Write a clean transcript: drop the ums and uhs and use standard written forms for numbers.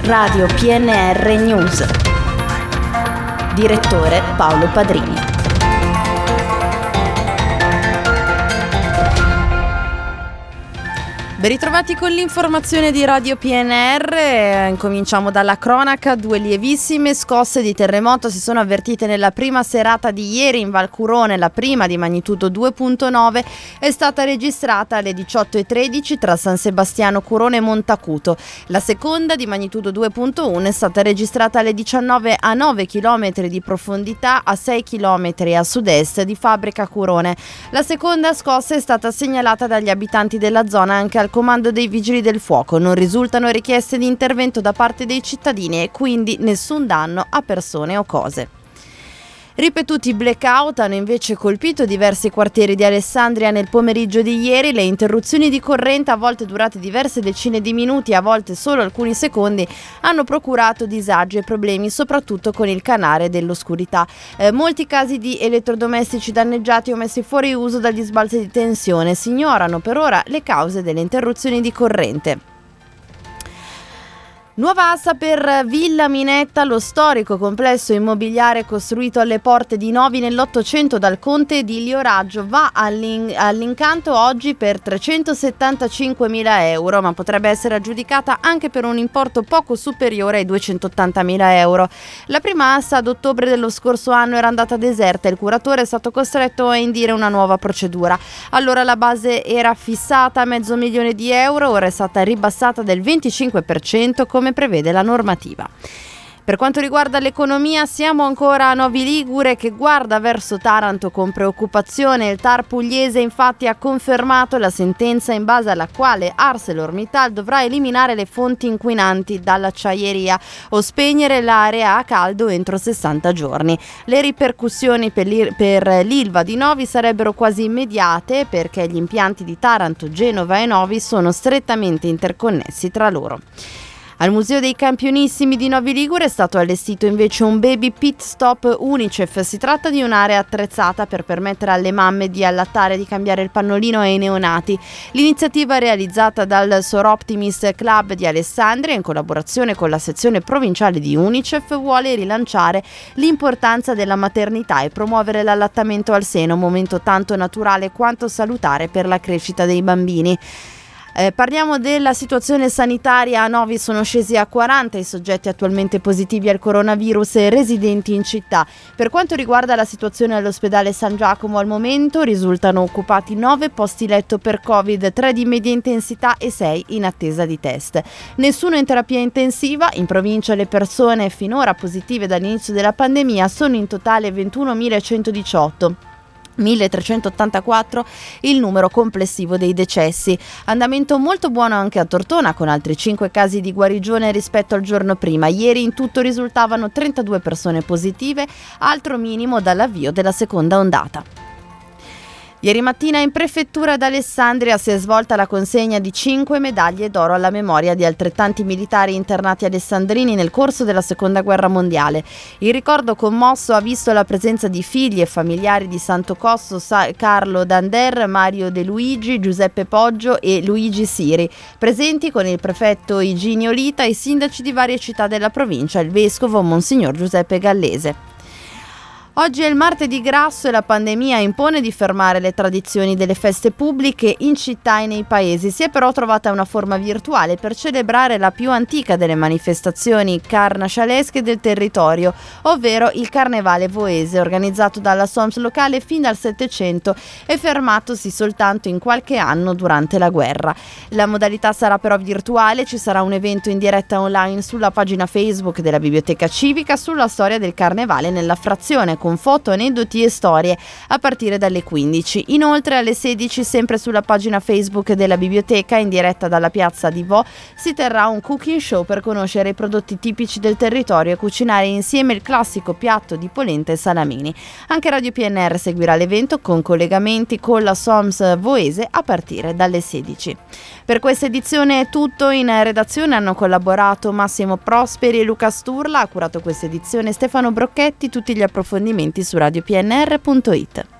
Radio PNR News. Direttore Paolo Padrini. Ben ritrovati con l'informazione di Radio PNR. Cominciamo dalla cronaca. 2 lievissime scosse di terremoto si sono avvertite nella prima serata di ieri in Val Curone. La prima, di magnitudo 2.9, è stata registrata alle 18:13 tra San Sebastiano Curone e Montacuto. La seconda, di magnitudo 2.1, è stata registrata alle 19 a 9 km di profondità a 6 km a sud-est di Fabbrica Curone. La seconda scossa è stata segnalata dagli abitanti della zona anche al comando dei vigili del fuoco. Non risultano richieste di intervento da parte dei cittadini e quindi nessun danno a persone o cose. Ripetuti blackout hanno invece colpito diversi quartieri di Alessandria nel pomeriggio di ieri. Le interruzioni di corrente, a volte durate diverse decine di minuti, a volte solo alcuni secondi, hanno procurato disagi e problemi soprattutto con il canale dell'oscurità. Molti casi di elettrodomestici danneggiati o messi fuori uso dagli sbalzi di tensione. Si ignorano per ora le cause delle interruzioni di corrente. Nuova asta per Villa Minetta. Lo storico complesso immobiliare costruito alle porte di Novi nell'Ottocento dal conte Edilio Raggio va all'incanto oggi per 375.000 euro, ma potrebbe essere aggiudicata anche per un importo poco superiore ai 280.000 euro. La prima asta ad ottobre dello scorso anno era andata deserta e il curatore è stato costretto a indire una nuova procedura. Allora la base era fissata a €500.000, ora è stata ribassata del 25% come prevede la normativa. Per quanto riguarda l'economia, siamo ancora a Novi Ligure, che guarda verso Taranto con preoccupazione. Il TAR pugliese infatti ha confermato la sentenza in base alla quale ArcelorMittal dovrà eliminare le fonti inquinanti dall'acciaieria o spegnere l'area a caldo entro 60 giorni. Le ripercussioni per l'Ilva di Novi sarebbero quasi immediate, perché gli impianti di Taranto, Genova e Novi sono strettamente interconnessi tra loro. Al Museo dei Campionissimi di Novi Ligure è stato allestito invece un baby pit stop UNICEF. Si tratta di un'area attrezzata per permettere alle mamme di allattare e di cambiare il pannolino ai neonati. L'iniziativa, realizzata dal Soroptimist Club di Alessandria in collaborazione con la sezione provinciale di UNICEF, vuole rilanciare l'importanza della maternità e promuovere l'allattamento al seno, momento tanto naturale quanto salutare per la crescita dei bambini. Parliamo della situazione sanitaria. A Novi sono scesi a 40 i soggetti attualmente positivi al coronavirus e residenti in città. Per quanto riguarda la situazione all'ospedale San Giacomo, al momento risultano occupati 9 posti letto per Covid, 3 di media intensità e 6 in attesa di test. Nessuno in terapia intensiva. In provincia le persone finora positive dall'inizio della pandemia sono in totale 21.118. 1.384 il numero complessivo dei decessi. Andamento molto buono anche a Tortona, con altri 5 casi di guarigione rispetto al giorno prima. Ieri in tutto risultavano 32 persone positive, altro minimo dall'avvio della seconda ondata. Ieri mattina in prefettura ad Alessandria si è svolta la consegna di 5 medaglie d'oro alla memoria di altrettanti militari internati alessandrini nel corso della Seconda Guerra Mondiale. Il ricordo commosso ha visto la presenza di figli e familiari di Santo Cosso, Carlo Dander, Mario De Luigi, Giuseppe Poggio e Luigi Siri, presenti con il prefetto Iginio Lita e i sindaci di varie città della provincia, il vescovo Monsignor Giuseppe Gallese. Oggi è il martedì grasso e la pandemia impone di fermare le tradizioni delle feste pubbliche in città e nei paesi. Si è però trovata una forma virtuale per celebrare la più antica delle manifestazioni carnascialesche del territorio, ovvero il Carnevale Voese, organizzato dalla SOMS locale fin dal Settecento e fermatosi soltanto in qualche anno durante la guerra. La modalità sarà però virtuale. Ci sarà un evento in diretta online sulla pagina Facebook della Biblioteca Civica sulla storia del Carnevale nella frazione, con foto, aneddoti e storie a partire dalle 15. Inoltre alle 16, sempre sulla pagina Facebook della biblioteca, in diretta dalla piazza di Vo, si terrà un cooking show per conoscere i prodotti tipici del territorio e cucinare insieme il classico piatto di polenta e salamini. Anche Radio PNR seguirà l'evento con collegamenti con la SOMS Voese a partire dalle 16. Per questa edizione è tutto. In redazione hanno collaborato Massimo Prosperi e Luca Sturla. Ha curato questa edizione Stefano Brocchetti. Tutti gli approfondimenti su radiopnr.it.